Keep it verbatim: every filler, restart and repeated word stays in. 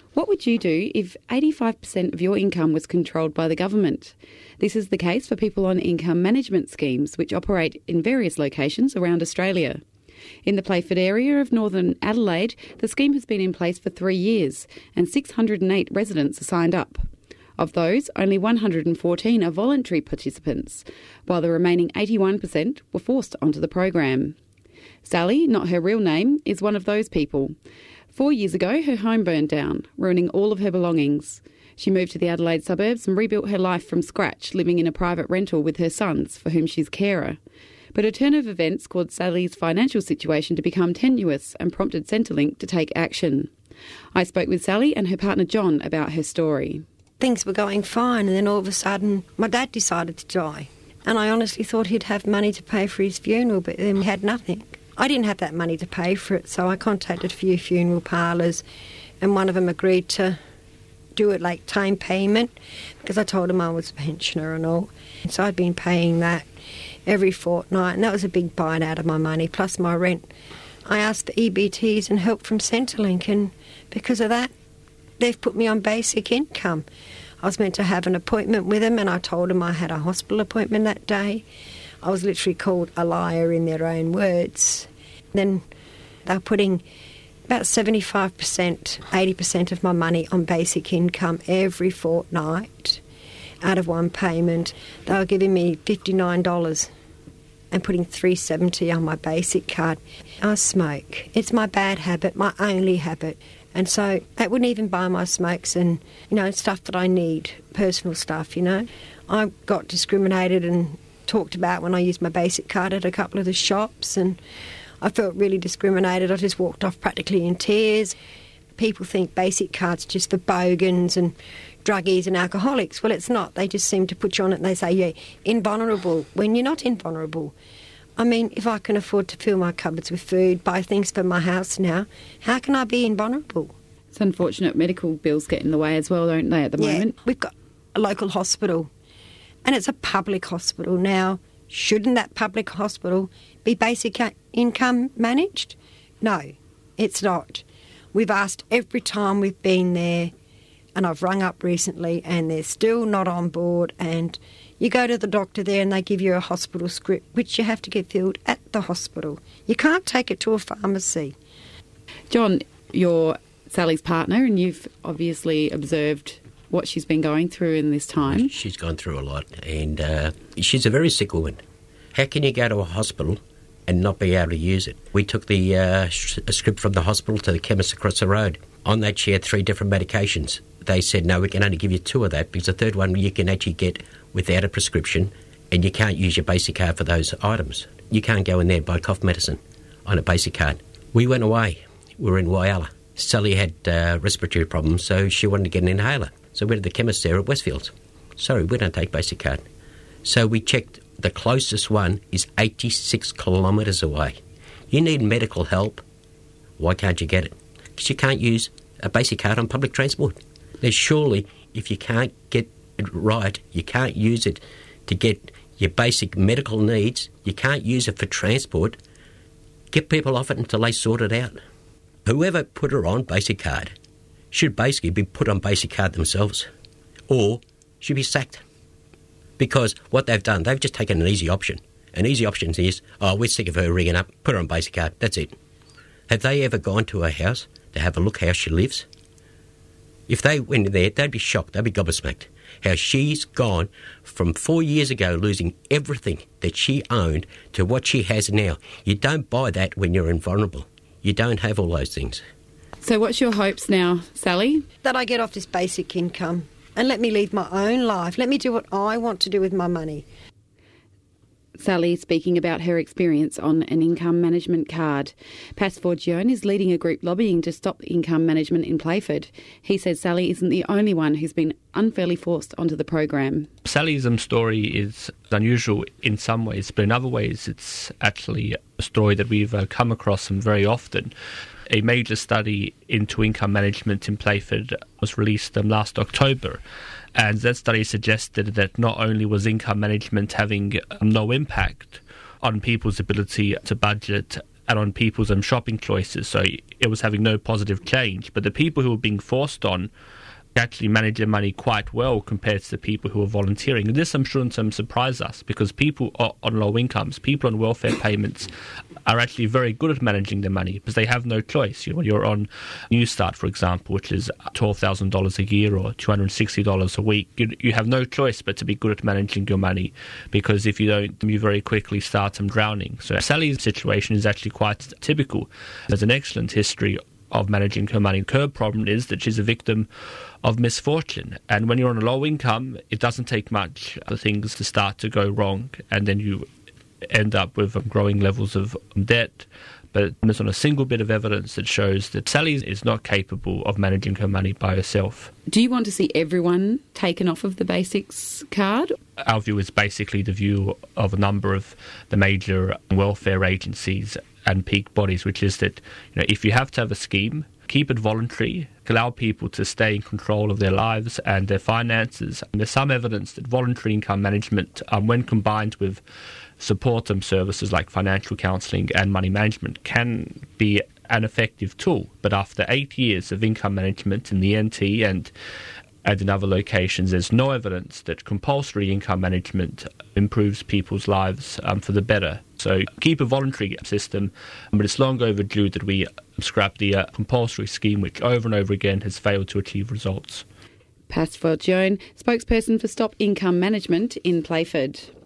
What would you do if eighty-five percent of your income was controlled by the government? This is the case for people on income management schemes, which operate in various locations around Australia. In the Playford area of northern Adelaide, the scheme has been in place for three years and six hundred eight residents are signed up. Of those, only one hundred fourteen are voluntary participants, while the remaining eighty-one percent were forced onto the program. Sally, not her real name, is one of those people. Four years ago, her home burned down, ruining all of her belongings. She moved to the Adelaide suburbs and rebuilt her life from scratch, living in a private rental with her sons, for whom she's carer. But a turn of events caused Sally's financial situation to become tenuous and prompted Centrelink to take action. I spoke with Sally and her partner John about her story. Things were going fine, and then all of a sudden my dad decided to die. And I honestly thought he'd have money to pay for his funeral, but then he had nothing. I didn't have that money to pay for it, so I contacted a few funeral parlours, and one of them agreed to do it like time payment, because I told him I was a pensioner and all. So I'd been paying that every fortnight, and that was a big bite out of my money, plus my rent. I asked for E B Ts and help from Centrelink, and because of that, they've put me on basic income. I was meant to have an appointment with them, and I told them I had a hospital appointment that day. I was literally called a liar in their own words. Then they're putting about seventy-five percent, eighty percent of my money on basic income every fortnight out of one payment. They were giving me fifty-nine dollars and putting three dollars seventy on my basic card. I smoke. It's my bad habit, my only habit. And so that wouldn't even buy my smokes and, you know, stuff that I need, personal stuff, you know. I got discriminated and talked about when I used my basic card at a couple of the shops, and I felt really discriminated. I just walked off practically in tears. People think basic card's just for bogans and druggies and alcoholics. Well, it's not. They just seem to put you on it and they say, yeah, invulnerable, when you're not invulnerable. I mean, if I can afford to fill my cupboards with food, buy things for my house now, how can I be invulnerable? It's unfortunate medical bills get in the way as well, don't they, at the yeah, moment? We've got a local hospital, and it's a public hospital now. Shouldn't that public hospital be basic income managed? No, it's not. We've asked every time we've been there, and I've rung up recently, and they're still not on board, and you go to the doctor there and they give you a hospital script, which you have to get filled at the hospital. You can't take it to a pharmacy. John, you're Sally's partner, and you've obviously observed what she's been going through in this time. She's gone through a lot, and uh, she's a very sick woman. How can you go to a hospital and not be able to use it? We took the uh, sh- a script from the hospital to the chemist across the road. On that, she had three different medications. They said, no, we can only give you two of that, because the third one you can actually get without a prescription, and you can't use your basic card for those items. You can't go in there and buy cough medicine on a basic card. We went away. We were in Whyalla. Sally had uh, respiratory problems, so she wanted to get an inhaler. So we went to the chemist there at Westfields. Sorry, we don't take basic card. So we checked. The closest one is eighty-six kilometres away. You need medical help. Why can't you get it? Because you can't use a basic card on public transport. Now, surely, if you can't get it right, you can't use it to get your basic medical needs, you can't use it for transport, get people off it until they sort it out. Whoever put her on basic card should basically be put on basic card themselves, or should be sacked. Because what they've done, they've just taken an easy option. An easy option is, oh, we're sick of her ringing up, put her on basic card, that's it. Have they ever gone to her house to have a look how she lives? If they went in there, they'd be shocked, they'd be gobsmacked. How she's gone from four years ago losing everything that she owned to what she has now. You don't buy that when you're invulnerable. You don't have all those things. So what's your hopes now, Sally? That I get off this basic income and let me lead my own life. Let me do what I want to do with my money. Sally speaking about her experience on an income management card. Pas Forgione is leading a group lobbying to stop income management in Playford. He says Sally isn't the only one who's been unfairly forced onto the program. Sally's um, story is unusual in some ways, but in other ways it's actually a story that we've uh, come across um, very often. A major study into income management in Playford was released um, last October. And that study suggested that not only was income management having no impact on people's ability to budget and on people's um, shopping choices, so it was having no positive change. But the people who were being forced on actually manage their money quite well compared to the people who are volunteering. And this, I'm sure, um, surprise us, because people on low incomes, people on welfare payments, are actually very good at managing their money because they have no choice. You know, when you're on Newstart, for example, which is twelve thousand dollars a year or two hundred sixty dollars a week, you, you have no choice but to be good at managing your money, because if you don't, you very quickly start um, drowning. So Sally's situation is actually quite typical. There's an excellent history of managing her money. Her problem is that she's a victim of misfortune. And when you're on a low income, it doesn't take much for things to start to go wrong, and then you end up with um, growing levels of debt. But there's not a single bit of evidence that shows that Sally is not capable of managing her money by herself. Do you want to see everyone taken off of the Basics card? Our view is basically the view of a number of the major welfare agencies and peak bodies, which is that, you know, if you have to have a scheme, keep it voluntary, allow people to stay in control of their lives and their finances. And there's some evidence that voluntary income management, um, when combined with support um, services like financial counselling and money management, can be an effective tool. But after eight years of income management in the N T and and in other locations, there's no evidence that compulsory income management improves people's lives um, for the better. So keep a voluntary system, but it's long overdue that we scrap the uh, compulsory scheme, which over and over again has failed to achieve results. Pascal Joan, spokesperson for Stop Income Management in Playford.